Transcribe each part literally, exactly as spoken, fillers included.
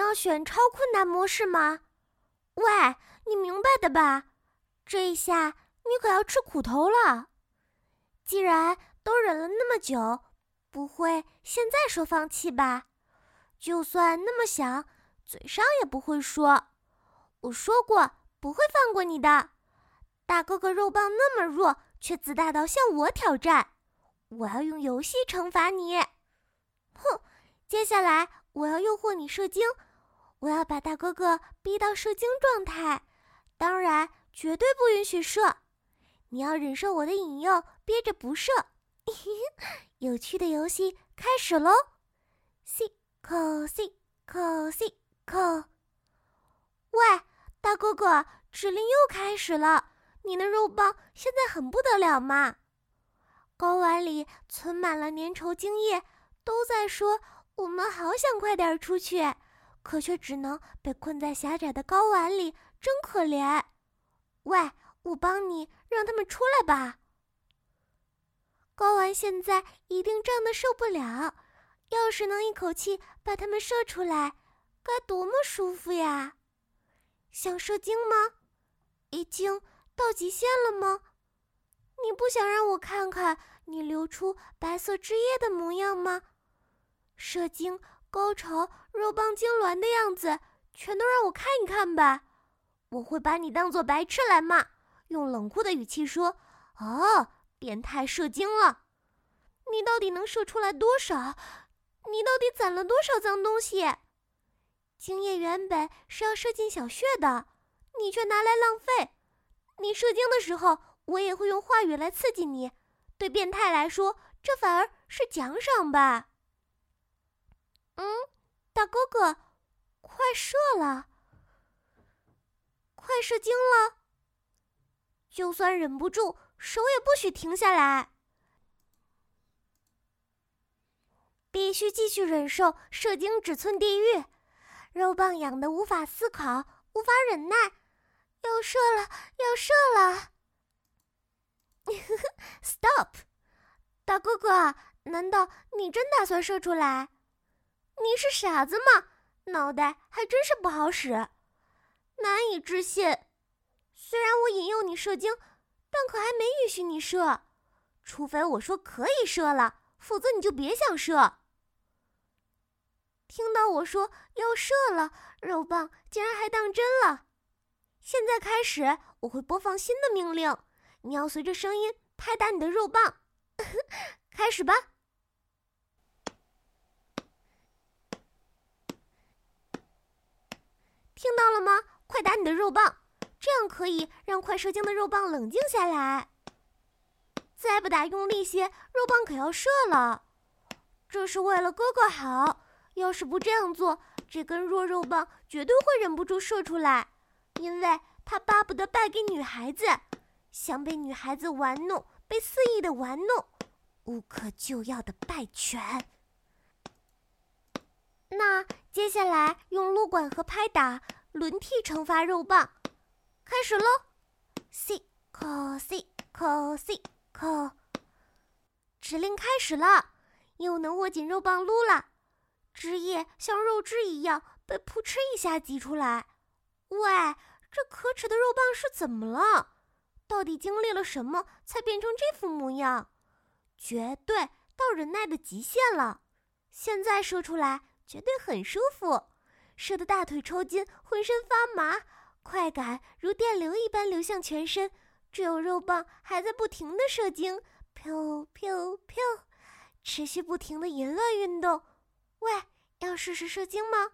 要选超困难模式吗？喂，你明白的吧？这一下你可要吃苦头了。既然都忍了那么久，不会现在说放弃吧？就算那么想，嘴上也不会说。我说过不会放过你的。大哥哥肉棒那么弱，却自大到向我挑战。我要用游戏惩罚你。哼，接下来我要诱惑你射精。我要把大哥哥逼到射精状态，当然绝对不允许射。你要忍受我的引诱，憋着不射。有趣的游戏开始喽！吸口吸口吸口。喂，大哥哥，指令又开始了。你的肉棒现在很不得了嘛？睾丸里存满了粘稠精液，都在说我们好想快点出去，可却只能被困在狭窄的睾丸里，真可怜。喂，我帮你让他们出来吧。睾丸现在一定胀得受不了，要是能一口气把它们射出来，该多么舒服呀！想射精吗？已经到极限了吗？你不想让我看看你流出白色汁液的模样吗？射精、高潮、肉棒痉挛的样子，全都让我看一看吧。我会把你当作白痴来骂，用冷酷的语气说：哦，变态射精了。你到底能射出来多少？你到底攒了多少脏东西？精液原本是要射进小穴的，你却拿来浪费。你射精的时候，我也会用话语来刺激你。对变态来说，这反而是奖赏吧。嗯，大哥哥，快射了，快射精了。就算忍不住，手也不许停下来。必须继续忍受射精只寸地狱，肉棒痒得无法思考，无法忍耐。要射了，要射了！Stop！ 大哥哥，难道你真打算射出来？你是傻子吗？脑袋还真是不好使。难以置信。虽然我引诱你射精，但可还没允许你射。除非我说可以射了，否则你就别想射。听到我说要射了，肉棒竟然还当真了。现在开始，我会播放新的命令，你要随着声音拍打你的肉棒。开始吧。听到了吗？快打你的肉棒，这样可以让快射精的肉棒冷静下来。再不打用力些，肉棒可要射了。这是为了哥哥好，要是不这样做，这根弱肉棒绝对会忍不住射出来，因为他巴不得败给女孩子，想被女孩子玩弄，被肆意的玩弄，无可救药的败犬。那接下来用撸管和拍打轮替惩罚肉棒，开始喽！吸口吸口吸口，指令开始了，又能握紧肉棒撸了，汁液像肉汁一样被扑哧一下挤出来。喂，这可耻的肉棒是怎么了？到底经历了什么才变成这副模样？绝对到忍耐的极限了。现在射出来绝对很舒服，射得大腿抽筋，浑身发麻，快感如电流一般流向全身。只有肉棒还在不停地射精，飘飘飘，持续不停的淫乱运动。喂，要试试射精吗？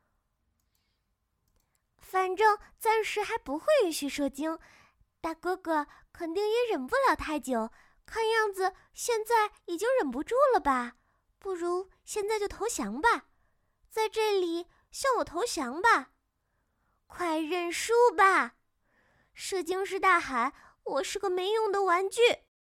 反正暂时还不会允许射精，大哥哥肯定也忍不了太久，看样子现在已经忍不住了吧？不如现在就投降吧，在这里向我投降吧，快认输吧！射精师大喊：我是个没用的玩具。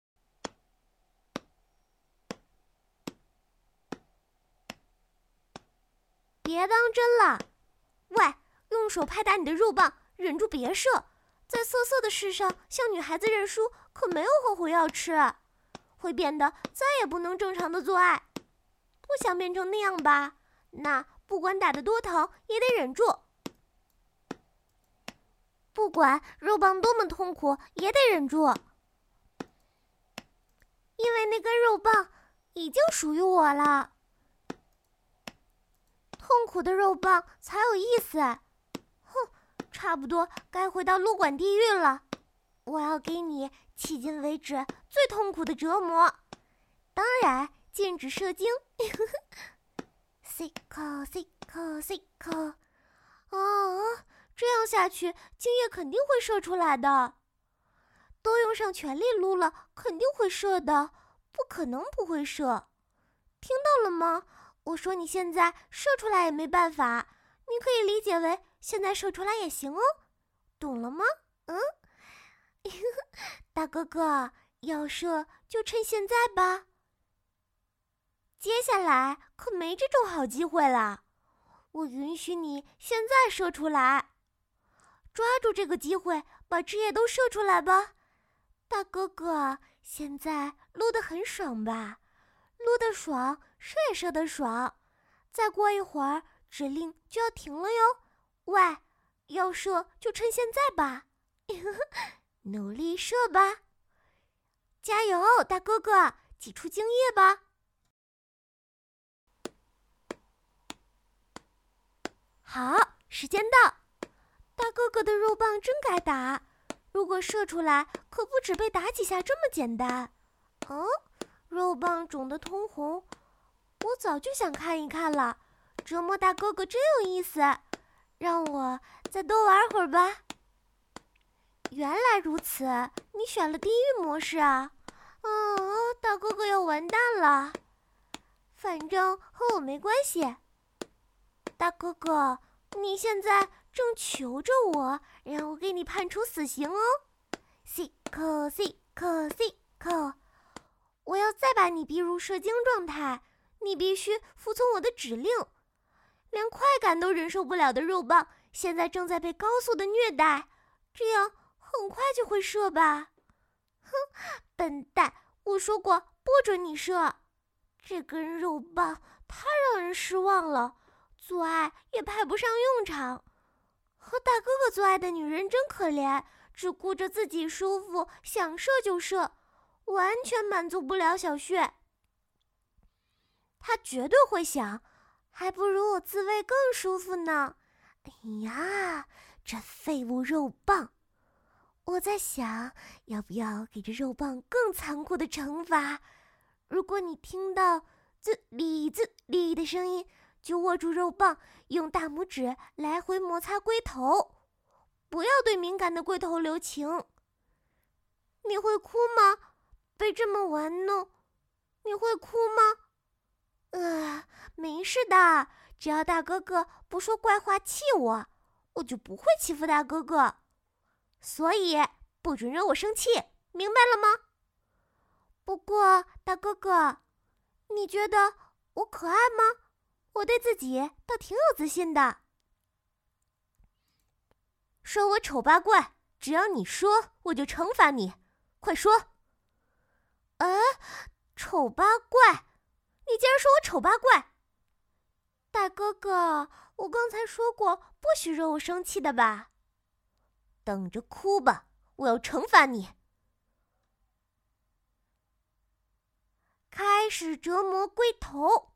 别当真了，喂，用手拍打你的肉棒，忍住别射。在色色的事上向女孩子认输，可没有后悔药吃，会变得再也不能正常的做爱。不想变成那样吧？那不管打得多疼，也得忍住。不管肉棒多么痛苦，也得忍住。因为那根肉棒已经属于我了。痛苦的肉棒才有意思。哼，差不多该回到撸管地狱了。我要给你迄今为止最痛苦的折磨。当然，禁止射精。Sick, sick, sick。啊，这样下去，精液肯定会射出来的。都用上全力撸了，肯定会射的，不可能不会射。听到了吗？我说你现在射出来也没办法，你可以理解为现在射出来也行哦，懂了吗？嗯，大哥哥，要射就趁现在吧。接下来可没这种好机会了，我允许你现在射出来，抓住这个机会，把汁液都射出来吧。大哥哥，现在撸得很爽吧？撸得爽，射也射得爽。再过一会儿，指令就要停了哟。喂，要射就趁现在吧，努力射吧！加油，大哥哥，挤出精液吧！好，时间到，大哥哥的肉棒真该打。如果射出来，可不止被打几下这么简单。哦，肉棒肿得通红，我早就想看一看了。折磨大哥哥真有意思，让我再多玩会儿吧。原来如此，你选了地狱模式啊？哦，大哥哥要完蛋了。反正和我没关系。大哥哥，你现在正求着我，让我给你判处死刑哦。sick sick sick， 我要再把你逼入射精状态，你必须服从我的指令。连快感都忍受不了的肉棒，现在正在被高速的虐待，这样很快就会射吧？哼，笨蛋，我说过不准你射。这根肉棒太让人失望了，做爱也派不上用场。和大哥哥做爱的女人真可怜，只顾着自己舒服，想射就射，完全满足不了小穴。他绝对会想，还不如我自慰更舒服呢。哎呀，这废物肉棒！我在想，要不要给这肉棒更残酷的惩罚？如果你听到滋哩滋哩的声音，就握住肉棒，用大拇指来回摩擦龟头，不要对敏感的龟头留情。你会哭吗？被这么玩弄，你会哭吗？呃，没事的，只要大哥哥不说怪话气我，我就不会欺负大哥哥。所以不准惹我生气，明白了吗？不过大哥哥，你觉得我可爱吗？我对自己倒挺有自信的。说我丑八怪，只要你说，我就惩罚你。快说！哎，丑八怪？你竟然说我丑八怪！大哥哥，我刚才说过不许惹我生气的吧？等着哭吧，我要惩罚你。开始折磨龟头。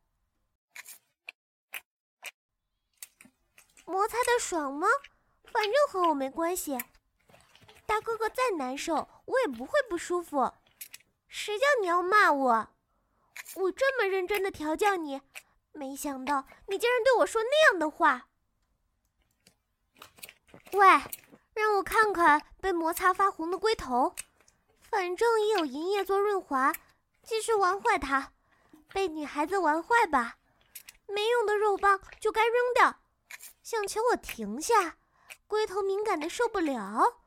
摩擦的爽吗？反正和我没关系。大哥哥再难受，我也不会不舒服。谁叫你要骂我？我这么认真的调教你，没想到你竟然对我说那样的话。喂，让我看看被摩擦发红的龟头。反正也有银液做润滑，继续玩坏它。被女孩子玩坏吧，没用的肉棒就该扔掉。想求我停下，龟头敏感的受不了。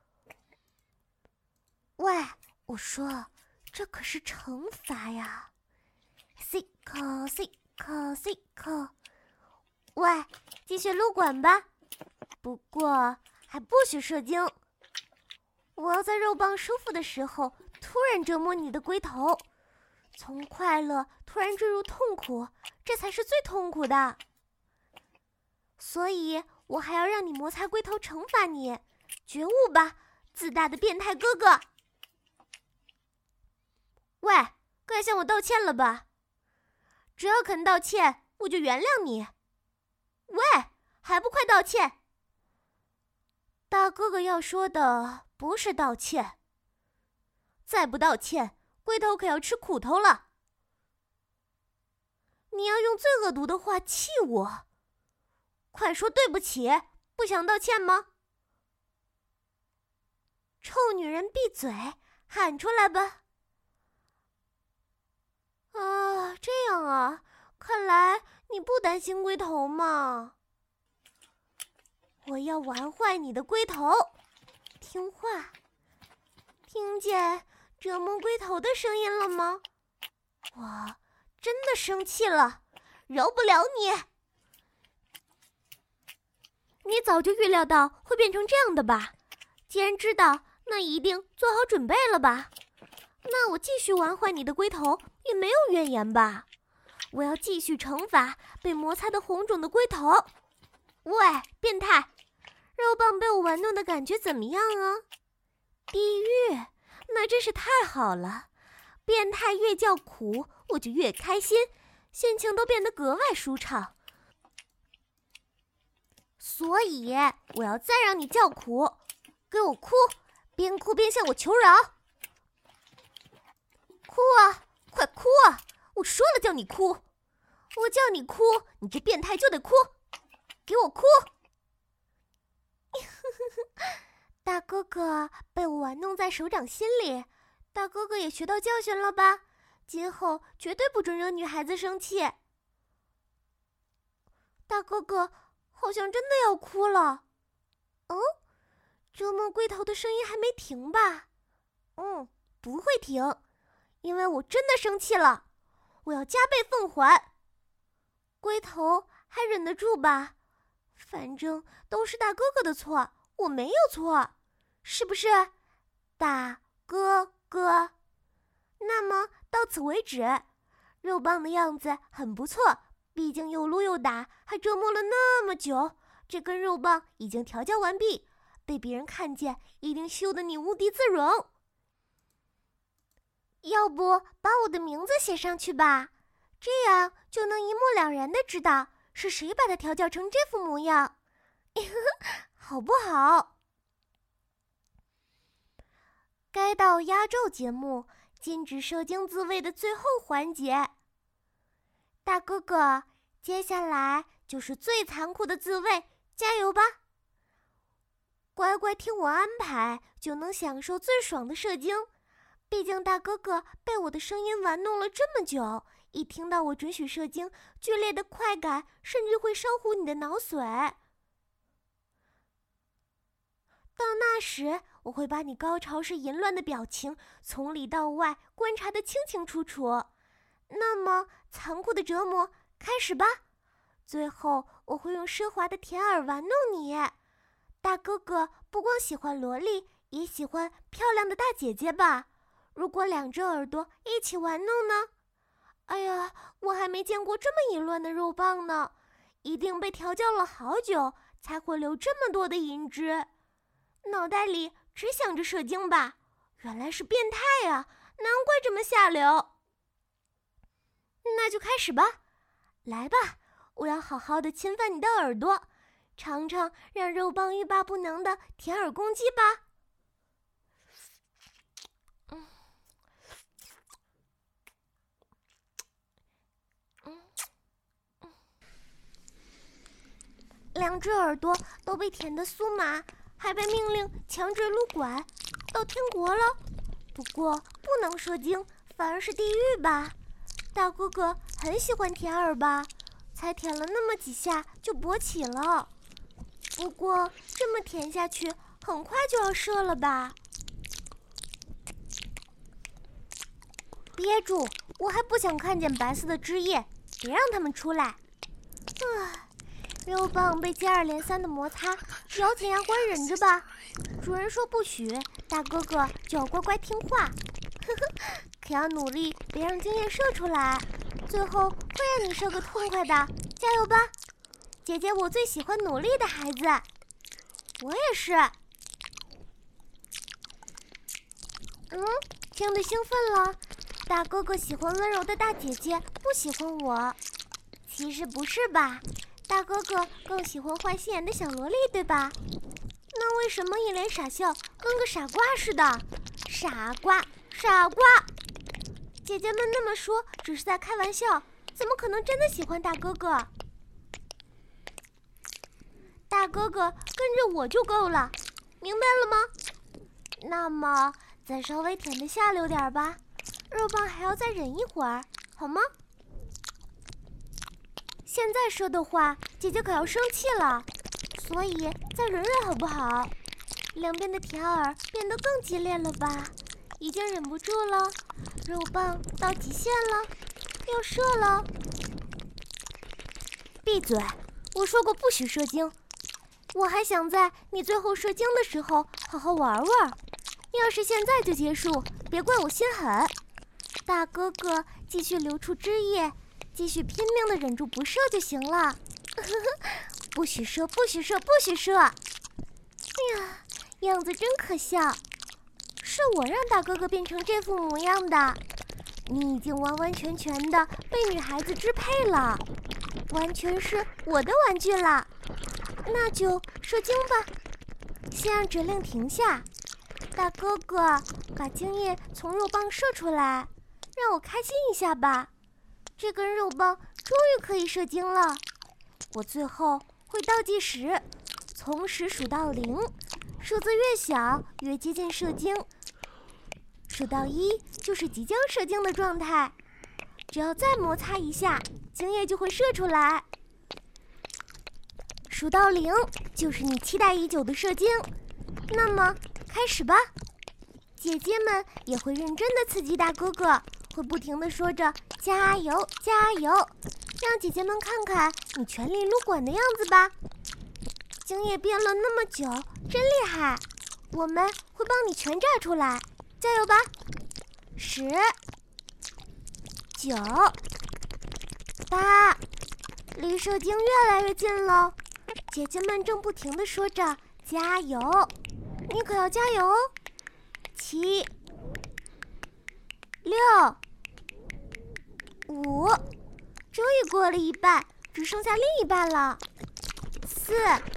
喂，我说，这可是惩罚呀。sick sick sick， 喂，继续撸管吧。不过还不许射精。我要在肉棒舒服的时候，突然折磨你的龟头，从快乐突然坠入痛苦，这才是最痛苦的。 所以我还要让你摩擦龟头惩罚你，觉悟吧，自大的变态哥哥！喂，该向我道歉了吧？只要肯道歉，我就原谅你。喂，还不快道歉！大哥哥要说的不是道歉，再不道歉，龟头可要吃苦头了。你要用最恶毒的话气我，快说对不起，不想道歉吗？臭女人闭嘴，喊出来吧！啊，这样啊，看来你不担心龟头嘛。我要玩坏你的龟头，听话。听见折磨龟头的声音了吗？我真的生气了，饶不了你。你早就预料到会变成这样的吧？既然知道，那一定做好准备了吧？那我继续玩坏你的龟头也没有怨言吧？我要继续惩罚被摩擦得红肿的龟头。喂，变态！肉棒被我玩弄的感觉怎么样啊？地狱，那真是太好了！变态越叫苦，我就越开心，心情都变得格外舒畅。所以我要再让你叫苦，给我哭，边哭边向我求饶。哭啊，快哭啊！我说了叫你哭，我叫你哭，你这变态就得哭，给我哭！大哥哥被我玩弄在手掌心里，大哥哥也学到教训了吧？今后绝对不准惹女孩子生气。大哥哥好像真的要哭了。嗯，折磨龟头的声音还没停吧？嗯，不会停，因为我真的生气了，我要加倍奉还。龟头还忍得住吧？反正都是大哥哥的错，我没有错，是不是？大哥哥。那么到此为止，肉棒的样子很不错，毕竟又撸又打，还折磨了那么久，这根肉棒已经调教完毕，被别人看见一定羞得你无地自容。要不把我的名字写上去吧，这样就能一目了然地知道是谁把它调教成这副模样，好不好？该到压轴节目禁止射精自慰的最后环节。大哥哥，接下来就是最残酷的自慰，加油吧！乖乖听我安排，就能享受最爽的射精。毕竟大哥哥被我的声音玩弄了这么久，一听到我准许射精，剧烈的快感甚至会烧糊你的脑髓。到那时，我会把你高潮时淫乱的表情从里到外观察得清清楚楚。那么残酷的折磨开始吧！最后我会用奢华的甜耳玩弄你。大哥哥不光喜欢萝莉，也喜欢漂亮的大姐姐吧？如果两只耳朵一起玩弄呢？哎呀，我还没见过这么淫乱的肉棒呢，一定被调教了好久，才会流这么多的银汁。脑袋里只想着射精吧？原来是变态啊，难怪这么下流。那就开始吧，来吧，我要好好的侵犯你的耳朵，尝尝让肉棒欲罢不能的甜耳攻击吧。嗯嗯嗯，两只耳朵都被舔得酥麻，还被命令强制撸管，到天国了。不过不能射精，反而是地狱吧？大哥哥很喜欢舔耳吧？才舔了那么几下就勃起了。不过这么舔下去，很快就要射了吧？憋住，我还不想看见白色的汁液，别让它们出来。啊，肉棒被接二连三的摩擦，咬紧牙关忍着吧。主人说不许，大哥哥就要乖乖听话。呵呵，可要努力，别让精液射出来，最后会让你射个痛快的，加油吧！ 姐姐，我最喜欢努力的孩子。我也是。嗯，听得兴奋了。大哥哥喜欢温柔的大姐姐，不喜欢我。其实不是吧？大哥哥更喜欢坏心眼的小萝莉，对吧？那为什么一脸傻笑，跟个傻瓜似的？傻瓜，傻瓜！姐姐们那么说，只是在开玩笑，怎么可能真的喜欢大哥哥？大哥哥跟着我就够了，明白了吗？那么再稍微舔得下流点吧，肉棒还要再忍一会儿，好吗？现在说的话，姐姐可要生气了，所以再忍忍好不好？两边的舔耳变得更激烈了吧？已经忍不住了，肉棒到极限了，要射了。闭嘴！我说过不许射精。我还想在你最后射精的时候好好玩玩。要是现在就结束，别怪我心狠。大哥哥继续流出汁液，继续拼命地忍住不射就行了。不许射，不许射，不许射！哎呀，样子真可笑。是我让大哥哥变成这副模样的。你已经完完全全的被女孩子支配了，完全是我的玩具了。那就射精吧，先让指令停下。大哥哥，把精液从肉棒射出来，让我开心一下吧。这根肉棒终于可以射精了。我最后会倒计时，从十数到零，数字越小越接近射精。数到一就是即将射精的状态，只要再摩擦一下，精液就会射出来。数到零就是你期待已久的射精，那么开始吧。姐姐们也会认真的刺激大哥哥，会不停的说着加油加油，让姐姐们看看你全力撸管的样子吧。精液憋了那么久，真厉害，我们会帮你全榨出来，加油吧。十九八，离射精越来越近了。姐姐们正不停地说着加油，你可要加油哦。七六五，终于过了一半，只剩下另一半了。四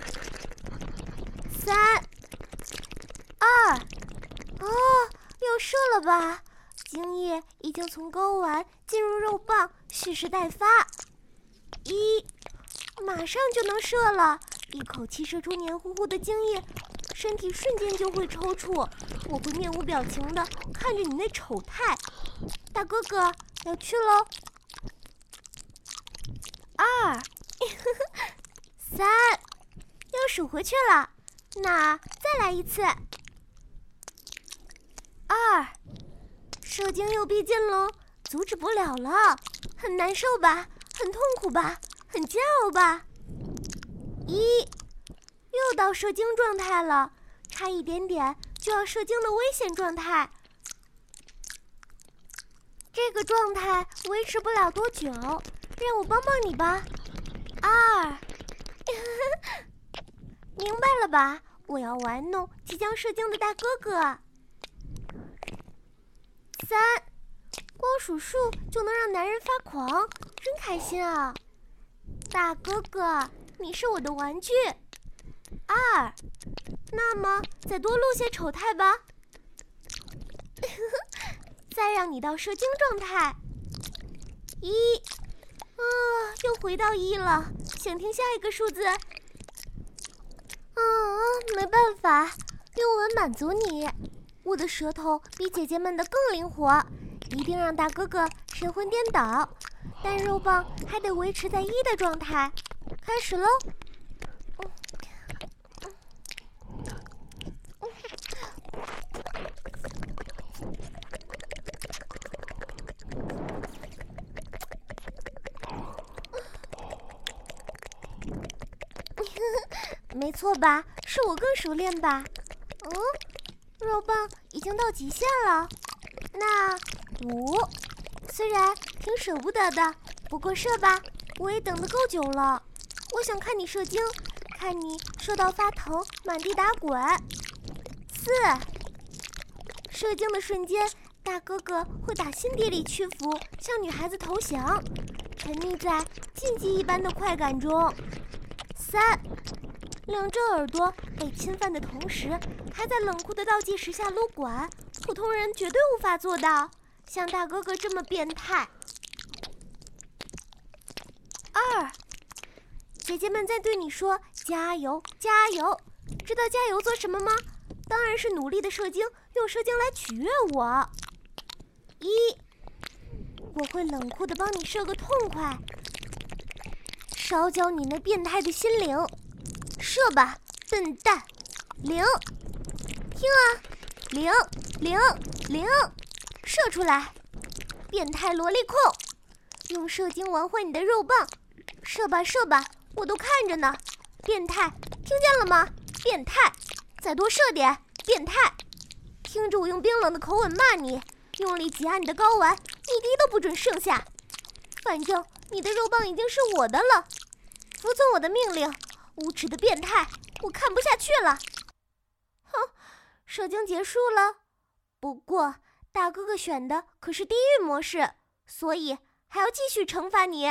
三二，哦，又射了吧？精液已经从睾丸进入肉棒，蓄势待发。一，马上就能射了，一口气射出黏糊糊的精液，身体瞬间就会抽搐。我会面无表情的看着你那丑态。大哥哥要去喽。二三，又数回去了，那再来一次。二，射精又逼近喽，阻止不了了，很难受吧，很痛苦吧，很煎熬吧。一，又到射精状态了，差一点点就要射精的危险状态。这个状态维持不了多久，让我帮帮你吧。二明白了吧？我要玩弄即将射精的大哥哥。三，光数数就能让男人发狂，真开心啊！大哥哥，你是我的玩具。二，那么再多录些丑态吧。再让你到射精状态。一，啊，又回到一了，想听下一个数字。啊，没办法，用吻满足你。我的舌头比姐姐们的更灵活，一定让大哥哥神魂颠倒。但肉棒还得维持在一的状态。开始喽！没错吧？是我更熟练吧？嗯，肉棒已经到极限了。那五，虽然挺舍不得的，不过射吧，我也等得够久了。 我想看你射精，看你射到发疼，满地打滚。四，射精的瞬间，大哥哥会打心底里屈服，向女孩子投降，沉溺在禁忌一般的快感中。三，两只耳朵被侵犯的同时，还在冷酷的倒计时下撸管，普通人绝对无法做到，像大哥哥这么变态。二，姐姐们在对你说加油加油，知道加油做什么吗？当然是努力的射精，用射精来取悦我。一，我会冷酷的帮你射个痛快，烧焦你那变态的心灵。射吧，笨蛋！零，听啊，零零零，射出来！变态萝莉控，用射精玩坏你的肉棒，射吧射吧，我都看着呢。变态，听见了吗？变态，再多射点！变态，听着我用冰冷的口吻骂你，用力挤压你的睾丸，一滴都不准剩下。反正你的肉棒已经是我的了，服从我的命令。无耻的变态，我看不下去了。哼，射精结束了。不过大哥哥选的可是地狱模式，所以还要继续惩罚你。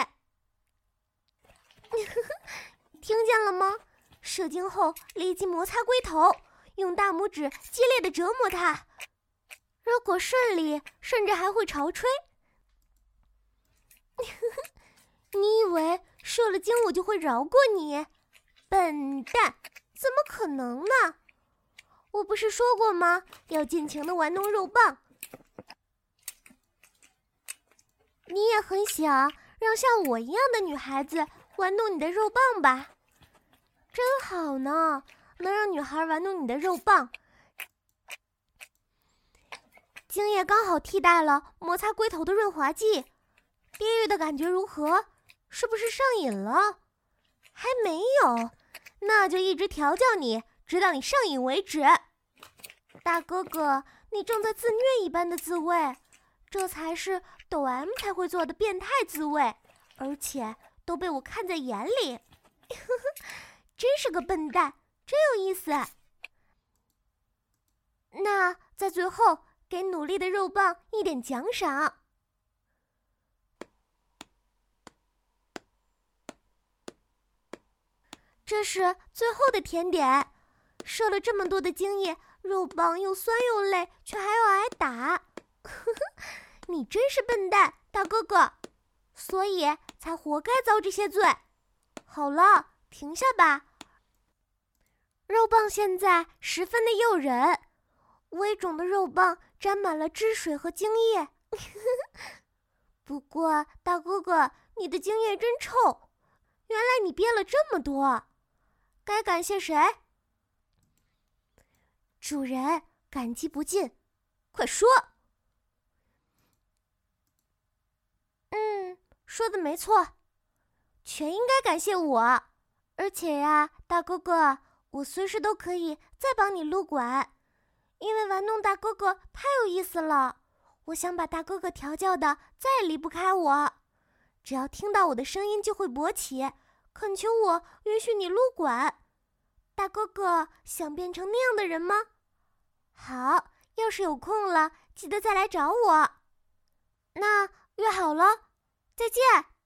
听见了吗？射精后立即摩擦龟头，用大拇指激烈的折磨它。如果顺利，甚至还会潮吹。你以为射了精我就会饶过你？笨蛋，怎么可能呢？我不是说过吗？要尽情地玩弄肉棒。你也很想让像我一样的女孩子玩弄你的肉棒吧？真好呢，能让女孩玩弄你的肉棒。精液刚好替代了摩擦龟头的润滑剂。地狱的感觉如何？是不是上瘾了？还没有，那就一直调教你，直到你上瘾为止。大哥哥，你正在自虐一般的自慰，这才是抖 M 才会做的变态自慰，而且都被我看在眼里。真是个笨蛋，真有意思。那在最后给努力的肉棒一点奖赏。这是最后的甜点，射了这么多的精液，肉棒又酸又累，却还要挨打。你真是笨蛋，大哥哥，所以才活该遭这些罪。好了，停下吧。肉棒现在十分的诱人，微肿的肉棒沾满了汁水和精液。不过，大哥哥，你的精液真臭，原来你憋了这么多。该感谢谁？主人，感激不尽，快说。嗯，说的没错，全应该感谢我。而且呀，大哥哥，我随时都可以再帮你撸管，因为玩弄大哥哥太有意思了。我想把大哥哥调教的再也离不开我，只要听到我的声音就会勃起，恳求我允许你撸管。大哥哥想变成那样的人吗？好，要是有空了，记得再来找我。那约好了，再见。